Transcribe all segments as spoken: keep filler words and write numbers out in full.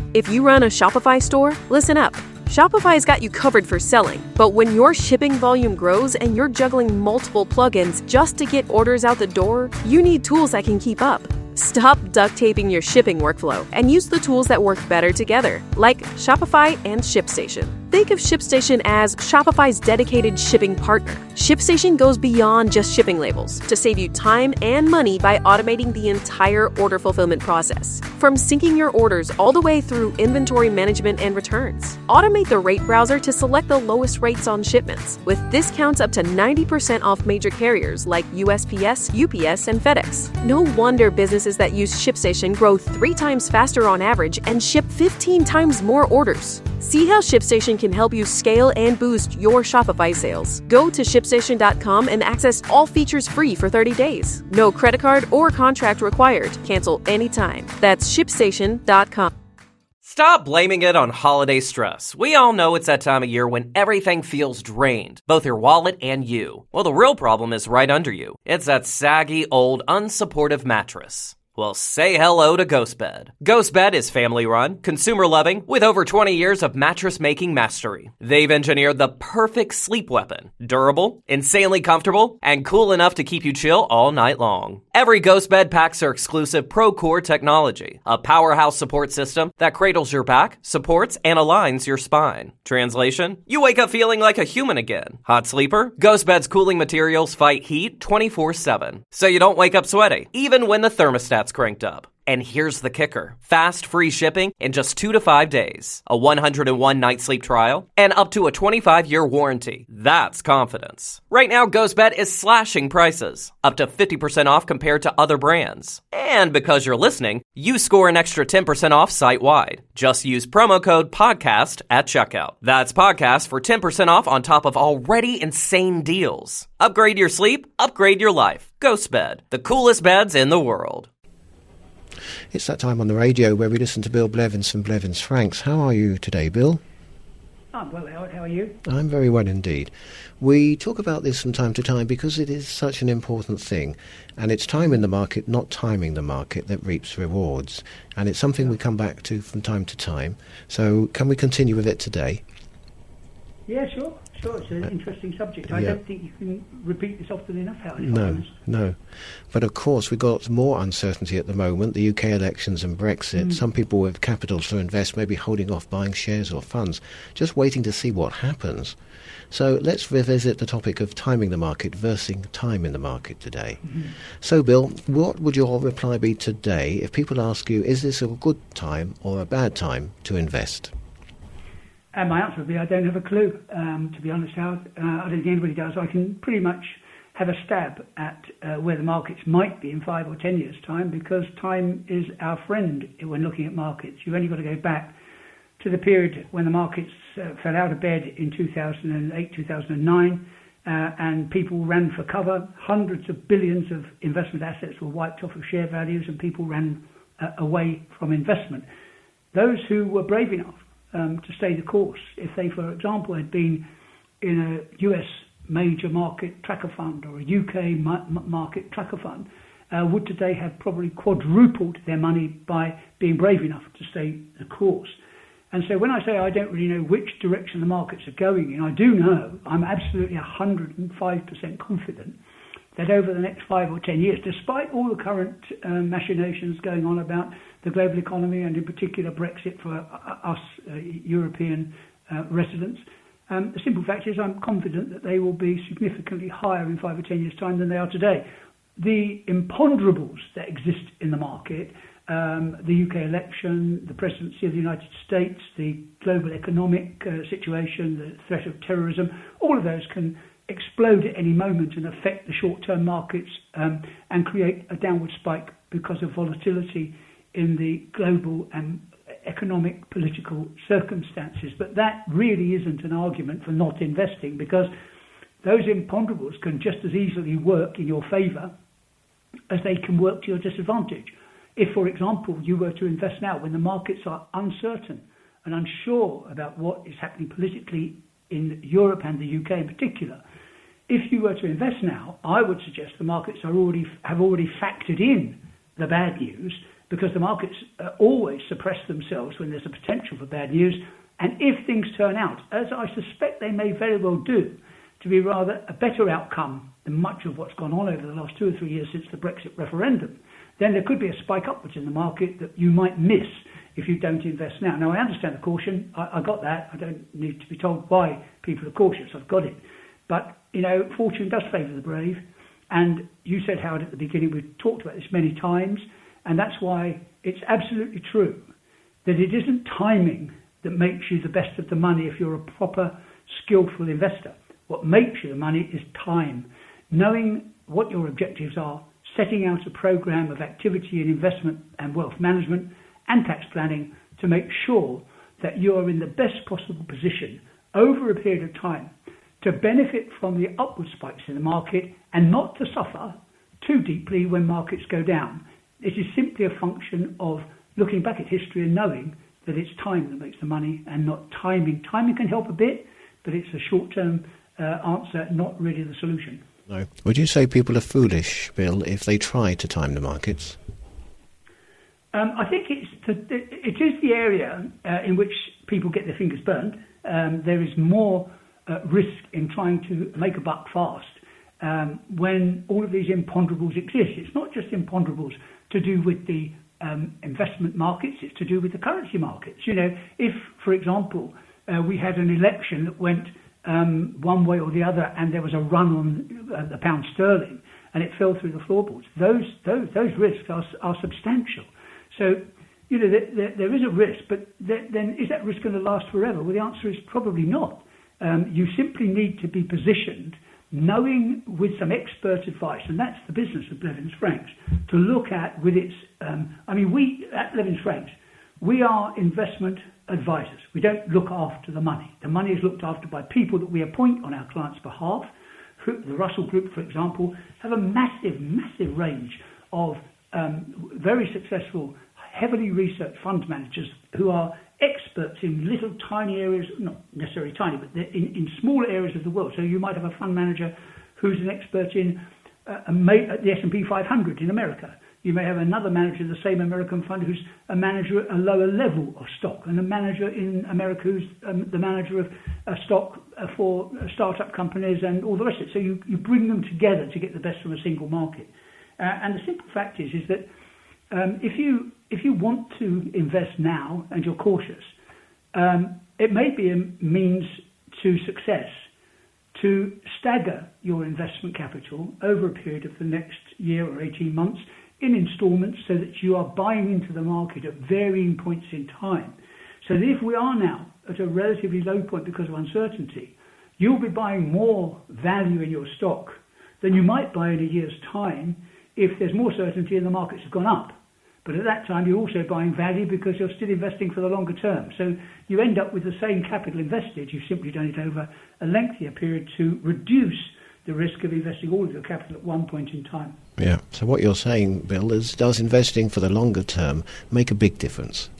If you run a Shopify store, listen up. Shopify's got you covered for selling, but when your shipping volume grows and you're juggling multiple plugins just to get orders out the door, you need tools that can keep up. Stop duct taping your shipping workflow and use the tools that work better together, like Shopify and ShipStation. Think of ShipStation as Shopify's dedicated shipping partner. ShipStation goes beyond just shipping labels to save you time and money by automating the entire order fulfillment process. From syncing your orders all the way through inventory management and returns. Automate the rate browser to select the lowest rates on shipments, with discounts up to ninety percent off major carriers like U S P S, U P S, and FedEx. No wonder businesses that use ShipStation grow three times faster on average and ship fifteen times more orders. See how ShipStation can help you scale and boost your Shopify sales. Go to ship station dot com and access all features free for thirty days. No credit card or contract required. Cancel anytime. That's ship station dot com. Stop blaming it on holiday stress. We all know it's that time of year when everything feels drained, both your wallet and you. Well, the real problem is right under you. It's that saggy, old, unsupportive mattress. Well, say hello to GhostBed. GhostBed is family-run, consumer-loving, with over twenty years of mattress-making mastery. They've engineered the perfect sleep weapon. Durable, insanely comfortable, and cool enough to keep you chill all night long. Every GhostBed packs their exclusive ProCore technology, a powerhouse support system that cradles your back, supports, and aligns your spine. Translation? You wake up feeling like a human again. Hot sleeper? GhostBed's cooling materials fight heat twenty-four seven, so you don't wake up sweaty, even when the thermostat's cranked up. And here's the kicker. Fast, free shipping in just two to five days. A one hundred one night sleep trial. And up to a twenty-five year warranty. That's confidence. Right now, GhostBed is slashing prices. Up to fifty percent off compared to other brands. And because you're listening, you score an extra ten percent off site-wide. Just use promo code PODCAST at checkout. That's PODCAST for ten percent off on top of already insane deals. Upgrade your sleep. Upgrade your life. GhostBed. The coolest beds in the world. It's that time on the radio where we listen to Bill Blevins from Blevins Franks. How are you today, Bill? I'm well, Howard. How are you? I'm very well indeed. We talk about this from time to time because it is such an important thing, and it's time in the market, not timing the market, that reaps rewards. And it's something we come back to from time to time. So can we continue with it today? Yeah, sure. Sure, it's an interesting subject. I yeah. don't think you can repeat this often enough, Howard. No, no. But of course, we've got more uncertainty at the moment, the U K elections and Brexit. Mm. Some people with capitals to invest may be holding off buying shares or funds, just waiting to see what happens. So let's revisit the topic of timing the market versus time in the market today. Mm-hmm. So, Bill, what would your reply be today if people ask you, is this a good time or a bad time to invest? And my answer would be, I don't have a clue, um, to be honest, Howard. Uh, I don't think anybody does. I can pretty much have a stab at uh, where the markets might be in five or ten years' time, because time is our friend when looking at markets. You've only got to go back to the period when the markets uh, fell out of bed in two thousand eight, two thousand nine, uh, and people ran for cover. Hundreds of billions of investment assets were wiped off of share values, and people ran uh, away from investment. Those who were brave enough Um, to stay the course, if they, for example, had been in a U S major market tracker fund or a U K ma- market tracker fund, uh, would today have probably quadrupled their money by being brave enough to stay the course. And so when I say I don't really know which direction the markets are going in, I do know, I'm absolutely one hundred five percent confident that over the next five or ten years, despite all the current uh, machinations going on about the global economy and in particular Brexit for uh, us uh, European uh, residents, um, the simple fact is I'm confident that they will be significantly higher in five or ten years' time than they are today. The imponderables that exist in the market, um, the U K election, the presidency of the United States, the global economic uh, situation, the threat of terrorism, all of those can explode at any moment and affect the short-term markets um, and create a downward spike because of volatility in the global and economic political circumstances. But that really isn't an argument for not investing, because those imponderables can just as easily work in your favour as they can work to your disadvantage. If, for example, you were to invest now when the markets are uncertain and unsure about what is happening politically in Europe and the U K in particular, if you were to invest now, I would suggest the markets are already have already factored in the bad news, because the markets uh, always suppress themselves when there's a potential for bad news. And if things turn out, as I suspect they may very well do, to be rather a better outcome than much of what's gone on over the last two or three years since the Brexit referendum, then there could be a spike upwards in the market that you might miss if you don't invest now. Now, I understand the caution. I, I got that. I don't need to be told why people are cautious. I've got it. But, you know, fortune does favour the brave. And you said, Howard, at the beginning, we've talked about this many times, and that's why it's absolutely true that it isn't timing that makes you the best of the money if you're a proper, skillful investor. What makes you the money is time. Knowing what your objectives are, setting out a program of activity in investment and wealth management and tax planning to make sure that you are in the best possible position over a period of time to benefit from the upward spikes in the market and not to suffer too deeply when markets go down. It is simply a function of looking back at history and knowing that it's time that makes the money and not timing. Timing can help a bit, but it's a short-term uh, answer, not really the solution. No. Would you say people are foolish, Bill, if they try to time the markets? Um, I think it's the, it is the area uh, in which people get their fingers burned. Um, there is more uh, risk in trying to make a buck fast um, when all of these imponderables exist. It's not just imponderables to do with the um, investment markets, it's to do with the currency markets. You know, if, for example, uh, we had an election that went um, one way or the other and there was a run on uh, the pound sterling and it fell through the floorboards, those those, those risks are, are substantial. So, you know, there, there, there is a risk, but there, then is that risk going to last forever? Well, the answer is probably not. Um, you simply need to be positioned, knowing with some expert advice, and that's the business of Blevins Franks, to look at with its, um, I mean, we at Blevins Franks, we are investment advisors. We don't look after the money. The money is looked after by people that we appoint on our clients' behalf. The Russell Group, for example, have a massive, massive range of um, very successful, heavily researched fund managers who are experts in little tiny areas, not necessarily tiny, but in, in small areas of the world. So you might have a fund manager who's an expert in uh, a ma- the S and P five hundred in America. You may have another manager in the same American fund who's a manager at a lower level of stock, and a manager in America who's um, the manager of a stock uh, for startup companies and all the rest of it. So you, you bring them together to get the best from a single market. Uh, and the simple fact is, is that um, if you if you want to invest now and you're cautious, um, it may be a means to success to stagger your investment capital over a period of the next year or eighteen months in installments so that you are buying into the market at varying points in time. So that if we are now at a relatively low point because of uncertainty, you'll be buying more value in your stock than you might buy in a year's time if there's more certainty and the markets have gone up. But at that time, you're also buying value because you're still investing for the longer term. So you end up with the same capital invested. You've simply done it over a lengthier period to reduce the risk of investing all of your capital at one point in time. Yeah. So what you're saying, Bill, is does investing for the longer term make a big difference?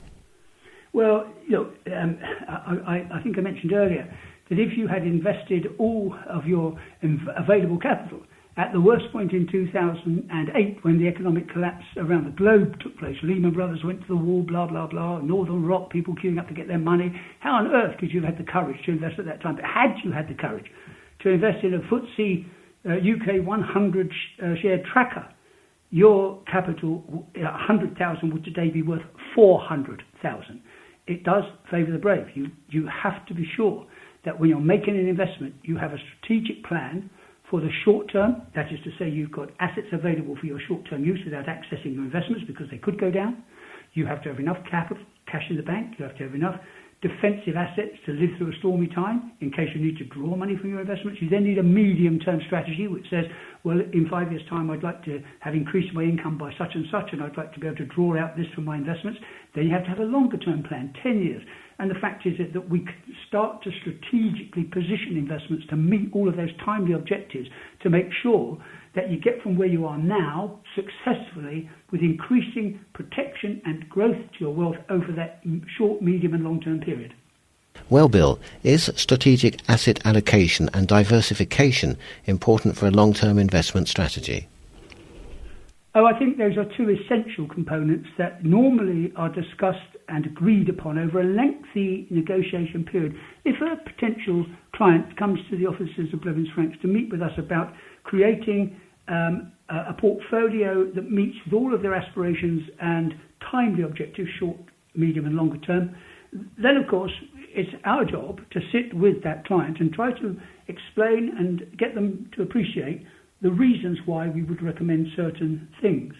Well, you know, um, I, I think I mentioned earlier that if you had invested all of your inv- available capital at the worst point in two thousand eight, when the economic collapse around the globe took place, Lehman Brothers went to the wall, blah, blah, blah, Northern Rock, people queuing up to get their money. How on earth could you have had the courage to invest at that time? But had you had the courage to invest in a F T S E uh, U K one hundred sh- uh, share tracker, your capital, one hundred thousand, would today be worth four hundred thousand. It does favour the brave. You, you have to be sure that when you're making an investment, you have a strategic plan for the short term. That is to say, you've got assets available for your short-term use without accessing your investments because they could go down. You have to have enough capital, cash in the bank. You have to have enough defensive assets to live through a stormy time in case you need to draw money from your investments. You then need a medium-term strategy which says, well, in five years' time, I'd like to have increased my income by such and such, and I'd like to be able to draw out this from my investments. Then you have to have a longer-term plan, ten years. And the fact is that we start to strategically position investments to meet all of those timely objectives to make sure that you get from where you are now successfully with increasing protection and growth to your wealth over that short, medium and long-term period. Well, Bill, is strategic asset allocation and diversification important for a long-term investment strategy? Oh, I think those are two essential components that normally are discussed and agreed upon over a lengthy negotiation period. If a potential client comes to the offices of Blevins Franks to meet with us about creating um, a, a portfolio that meets with all of their aspirations and timely objectives, short, medium and longer term, then of course it's our job to sit with that client and try to explain and get them to appreciate the reasons why we would recommend certain things.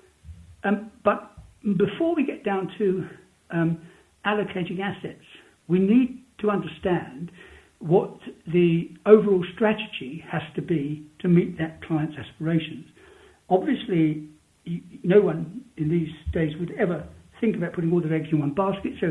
Um, but before we get down to um, allocating assets, we need to understand what the overall strategy has to be to meet that client's aspirations. Obviously, you, no one in these days would ever think about putting all their eggs in one basket, so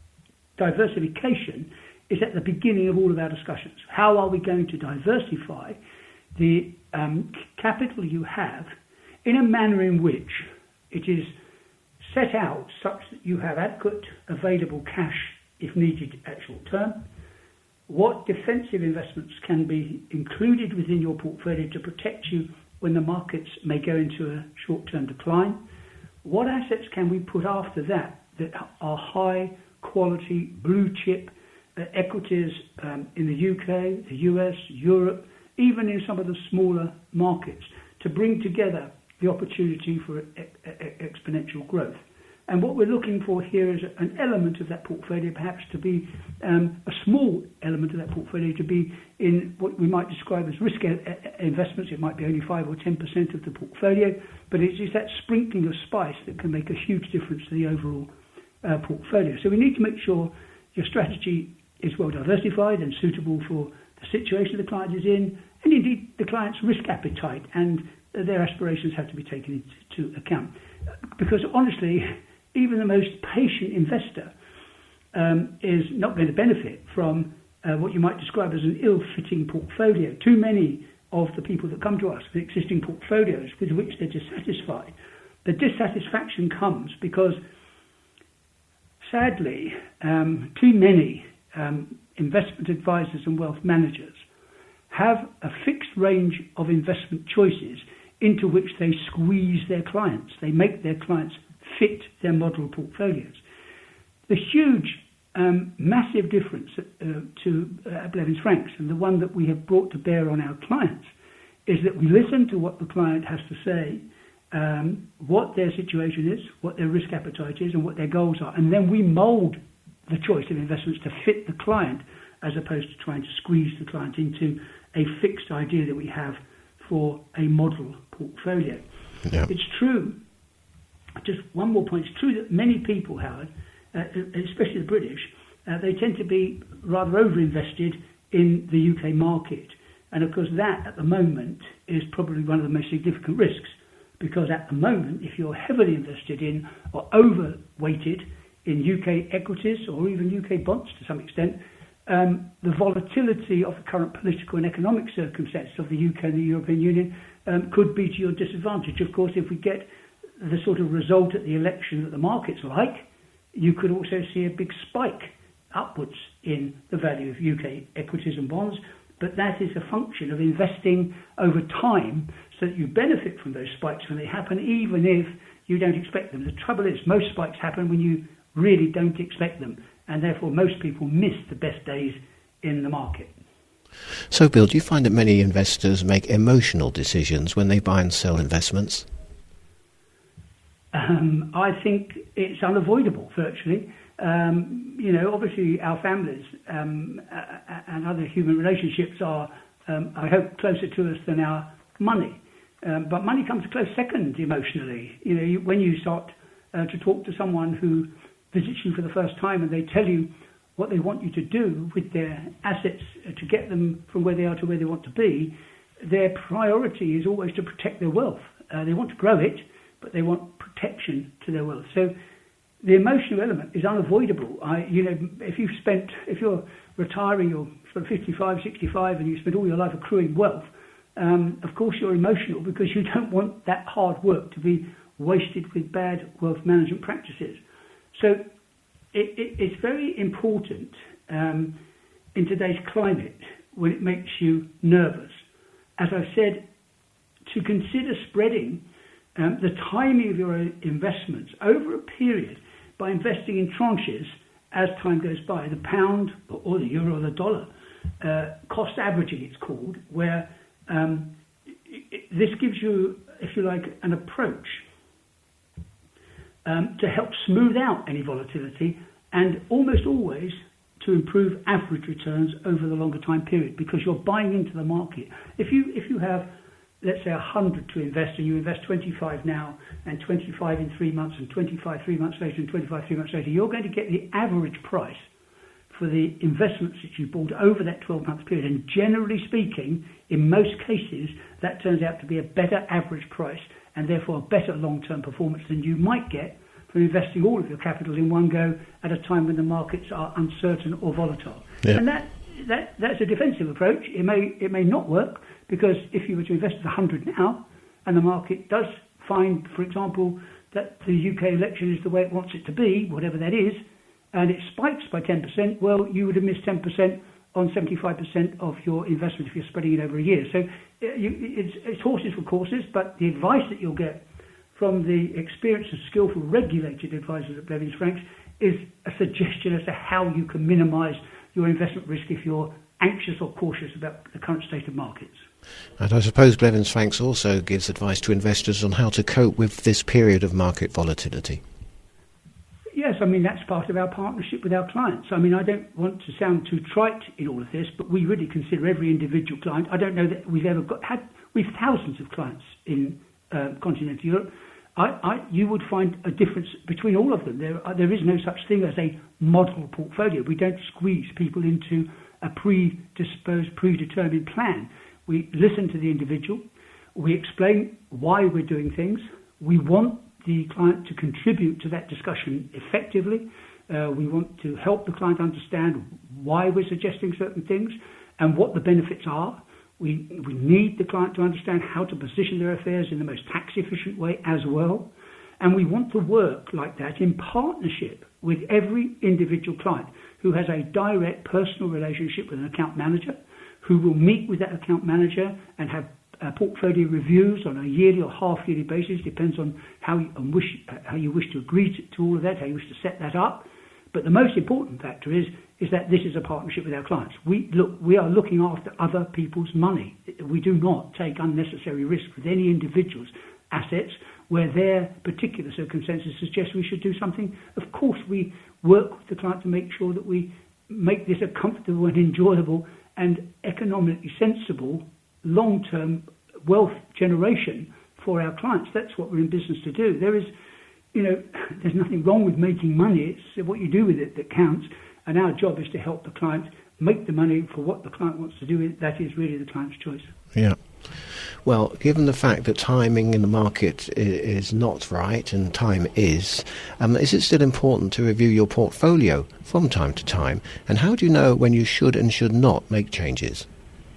diversification is at the beginning of all of our discussions. How are we going to diversify the um, capital you have in a manner in which it is set out such that you have adequate available cash if needed at short term? What defensive investments can be included within your portfolio to protect you when the markets may go into a short-term decline? What assets can we put after that that are high quality blue chip uh, equities um, in the U K, the U S, Europe, even in some of the smaller markets, to bring together the opportunity for e- e- exponential growth? And what we're looking for here is an element of that portfolio, perhaps to be um, a small element of that portfolio to be in what we might describe as risk e- investments. It might be only five or ten percent of the portfolio, but it's just that sprinkling of spice that can make a huge difference to the overall uh, portfolio. So we need to make sure your strategy is well diversified and suitable for the situation the client is in, and indeed the client's risk appetite and their aspirations have to be taken into account. Because honestly, even the most patient investor um, is not going to benefit from uh, what you might describe as an ill-fitting portfolio. Too many of the people that come to us with existing portfolios with which they're dissatisfied. The dissatisfaction comes because, sadly, um, too many um, investment advisors and wealth managers have a fixed range of investment choices into which they squeeze their clients. They make their clients fit their model portfolios. The huge, um, massive difference uh, to uh, Blevins Franks, and the one that we have brought to bear on our clients, is that we listen to what the client has to say, um, what their situation is, what their risk appetite is, and what their goals are, and then we mould the choice of investments to fit the client, as opposed to trying to squeeze the client into a fixed idea that we have for a model portfolio. Yeah. It's true, just one more point, it's true that many people, Howard, uh, especially the British, uh, they tend to be rather over-invested in the U K market. And of course that at the moment is probably one of the most significant risks, because at the moment, if you're heavily invested in or over-weighted in U K equities or even U K bonds to some extent, um, the volatility of the current political and economic circumstances of the U K and the European Union um, could be to your disadvantage. Of course, if we get the sort of result at the election that the markets like, you could also see a big spike upwards in the value of U K equities and bonds. But that is a function of investing over time so that you benefit from those spikes when they happen, even if you don't expect them. The trouble is, most spikes happen when you really don't expect them, and therefore most people miss the best days in the market. So, Bill, do you find that many investors make emotional decisions when they buy and sell investments? Um, I think it's unavoidable, virtually. Um, you know, obviously our families um, uh, and other human relationships are, um, I hope, closer to us than our money. Um, but money comes a close second emotionally. You know, you, when you start uh, to talk to someone who visits you for the first time and they tell you what they want you to do with their assets to get them from where they are to where they want to be, their priority is always to protect their wealth. Uh, they want to grow it, but they want protection to their wealth. So the emotional element is unavoidable. I, you know, if you've spent, if you're retiring, you're sort of fifty-five, sixty-five, and you spend all your life accruing wealth, um, of course you're emotional because you don't want that hard work to be wasted with bad wealth management practices. So it, it, it's very important um, in today's climate, when it makes you nervous, as I've said, to consider spreading um, the timing of your investments over a period by investing in tranches as time goes by, the pound or the euro or the dollar, uh, cost averaging it's called, where um, it, this gives you, if you like, an approach um, to help smooth out any volatility and almost always to improve average returns over the longer time period, because you're buying into the market. If you if you have, let's say, one hundred to invest, and you invest twenty-five now and twenty-five in three months and twenty-five three months later and twenty-five three months later, you're going to get the average price for the investments that you bought over that twelve-month period. And generally speaking, in most cases, that turns out to be a better average price and therefore a better long-term performance than you might get from investing all of your capital in one go at a time when the markets are uncertain or volatile. Yeah. And that, that that's a defensive approach. It may it may not work, because if you were to invest one hundred now and the market does find, for example, that the U K election is the way it wants it to be, whatever that is, and it spikes by ten percent, well, you would have missed ten percent on seventy-five percent of your investment if you're spreading it over a year. So you, it's, it's horses for courses, but the advice that you'll get from the experienced and skillful regulated advisors at Blevins Franks is a suggestion as to how you can minimise your investment risk if you're anxious or cautious about the current state of markets. And I suppose Blevins Franks also gives advice to investors on how to cope with this period of market volatility. Yes, I mean, that's part of our partnership with our clients. I mean, I don't want to sound too trite in all of this, but we really consider every individual client. I don't know that we've ever got, had, we've thousands of clients in uh, continental Europe. I, I, you would find a difference between all of them. There, there is no such thing as a model portfolio. We don't squeeze people into a predisposed, predetermined plan. We listen to the individual. We explain why we're doing things. We want the client to contribute to that discussion effectively. Uh, we want to help the client understand why we're suggesting certain things and what the benefits are. We, we need the client to understand how to position their affairs in the most tax-efficient way as well. And we want to work like that in partnership with every individual client who has a direct personal relationship with an account manager, who will meet with that account manager and have uh, portfolio reviews on a yearly or half-yearly basis. Depends on how you, on wish, uh, how you wish to agree to, to all of that, how you wish to set that up. But the most important factor is is that this is a partnership with our clients. We look, we are looking after other people's money. We do not take unnecessary risk with any individual's assets where their particular circumstances suggest we should do something. Of course, we work with the client to make sure that we make this a comfortable and enjoyable and economically sensible long-term wealth generation for our clients. That's what we're in business to do. There is, you know, there's nothing wrong with making money. It's what you do with it that counts. And our job is to help the client make the money for what the client wants to do. That is really the client's choice. Yeah. Well, given the fact that timing in the market is not right, and time is, um, is it still important to review your portfolio from time to time? And how do you know when you should and should not make changes?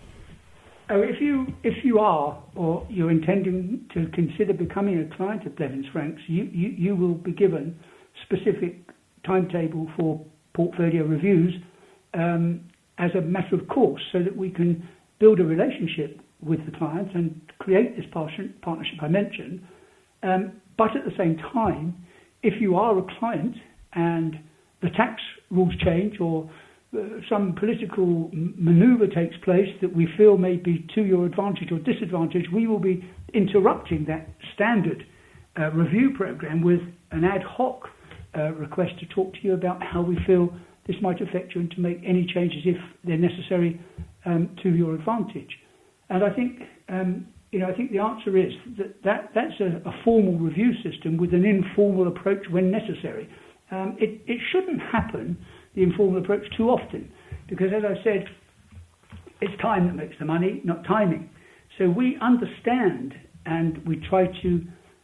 Oh, if you if you are, or you're intending to consider becoming a client of Blevins Franks, you, you, you will be given specific timetable for portfolio reviews um, as a matter of course, so that we can build a relationship with the client and create this partnership I mentioned. Um, but at the same time, if you are a client and the tax rules change or uh, some political manoeuvre takes place that we feel may be to your advantage or disadvantage, we will be interrupting that standard uh, review program with an ad hoc Uh, request to talk to you about how we feel this might affect you and to make any changes if they're necessary um, to your advantage. And I think, um, you know, I think the answer is that, that that's a, a formal review system with an informal approach when necessary. Um, it, it shouldn't happen, the informal approach, too often, because as I said, it's time that makes the money, not timing. So we understand and we try to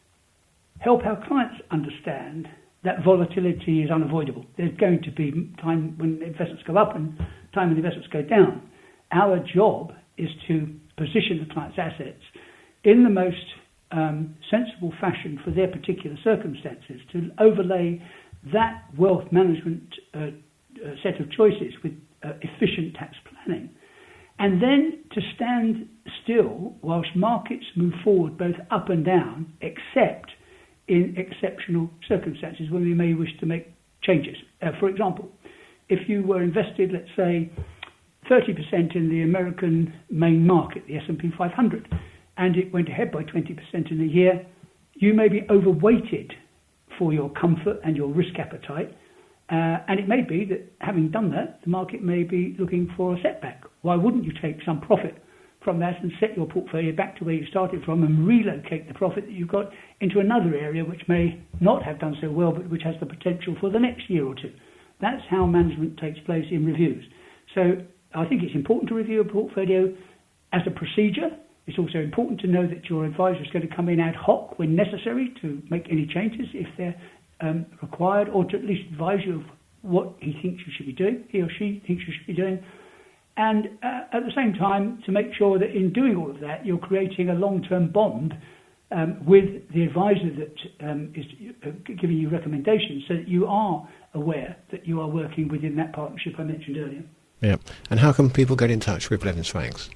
help our clients understand that volatility is unavoidable. There's going to be time when investments go up and time when investments go down. Our job is to position the client's assets in the most um, sensible fashion for their particular circumstances, to overlay that wealth management uh, uh, set of choices with uh, efficient tax planning, and then to stand still, whilst markets move forward both up and down, except in exceptional circumstances when we may wish to make changes. Uh, for example, if you were invested, let's say, thirty percent in the American main market, the S and P five hundred, and it went ahead by twenty percent in a year, you may be overweighted for your comfort and your risk appetite. Uh, and it may be that having done that, the market may be looking for a setback. Why wouldn't you take some profit from that and set your portfolio back to where you started from and relocate the profit that you've got into another area which may not have done so well, but which has the potential for the next year or two? That's how management takes place in reviews. So I think it's important to review a portfolio as a procedure. It's also important to know that your advisor is going to come in ad hoc when necessary to make any changes if they're um, required, or to at least advise you of what he thinks you should be doing, he or she thinks you should be doing. And uh, at the same time, to make sure that in doing all of that, you're creating a long-term bond um, with the advisor that um, is uh, giving you recommendations, so that you are aware that you are working within that partnership I mentioned earlier. Yeah. And how can people get in touch with Blevins Franks?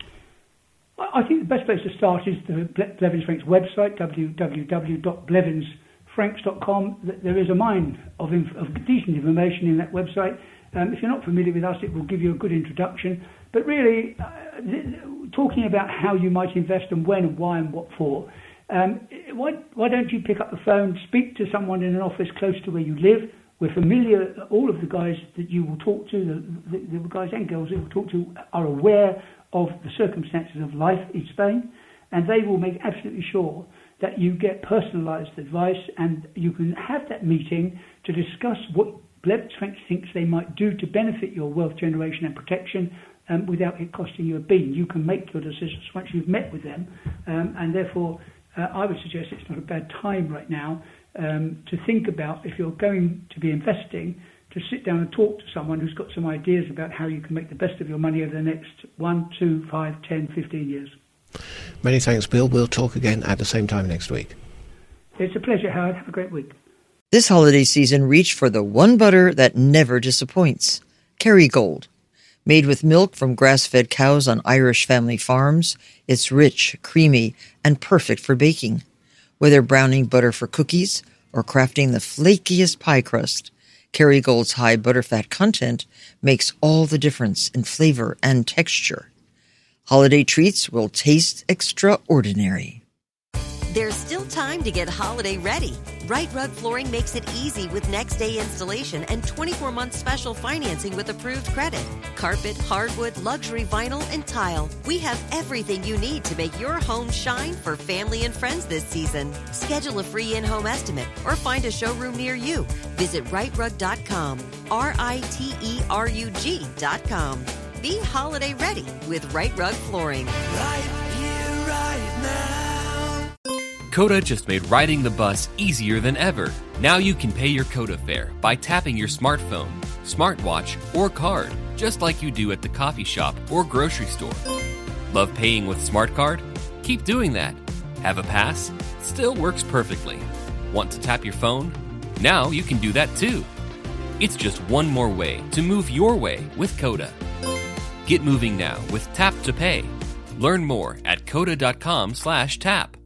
I think the best place to start is the Blevins Franks website, w w w dot blevins franks dot com. There is a mine of, inf- of decent information in that website. Um, if you're not familiar with us, it will give you a good introduction. But really, uh, th- talking about how you might invest and when and why and what for, um, why, why don't you pick up the phone, speak to someone in an office close to where you live? We're familiar, all of the guys that you will talk to, the, the, the guys and girls that you will talk to are aware of the circumstances of life in Spain, and they will make absolutely sure that you get personalised advice, and you can have that meeting to discuss what Blevins Franks thinks they might do to benefit your wealth generation and protection um, without it costing you a bean. You can make your decisions once you've met with them, um, and therefore uh, I would suggest it's not a bad time right now um, to think about, if you're going to be investing, to sit down and talk to someone who's got some ideas about how you can make the best of your money over the next one, two, five, ten, fifteen years. Many thanks, Bill. We'll talk again at the same time next week. It's a pleasure, Howard. Have a great week. This holiday season, reach for the one butter that never disappoints, Kerrygold. Made with milk from grass-fed cows on Irish family farms, it's rich, creamy, and perfect for baking. Whether browning butter for cookies or crafting the flakiest pie crust, Kerrygold's high butterfat content makes all the difference in flavor and texture. Holiday treats will taste extraordinary. There's still time to get holiday ready. Right Rug Flooring makes it easy with next day installation and twenty-four month special financing with approved credit. Carpet, hardwood, luxury vinyl, and tile. We have everything you need to make your home shine for family and friends this season. Schedule a free in-home estimate or find a showroom near you. Visit right rug dot com, R I T E R U G dot com. Be holiday ready with Right Rug Flooring. Right here, right now. Coda just made riding the bus easier than ever. Now you can pay your Coda fare by tapping your smartphone, smartwatch, or card, just like you do at the coffee shop or grocery store. Love paying with Smart Card? Keep doing that. Have a pass? Still works perfectly. Want to tap your phone? Now you can do that too. It's just one more way to move your way with Coda. Get moving now with Tap to Pay. Learn more at coda dot com slash tap.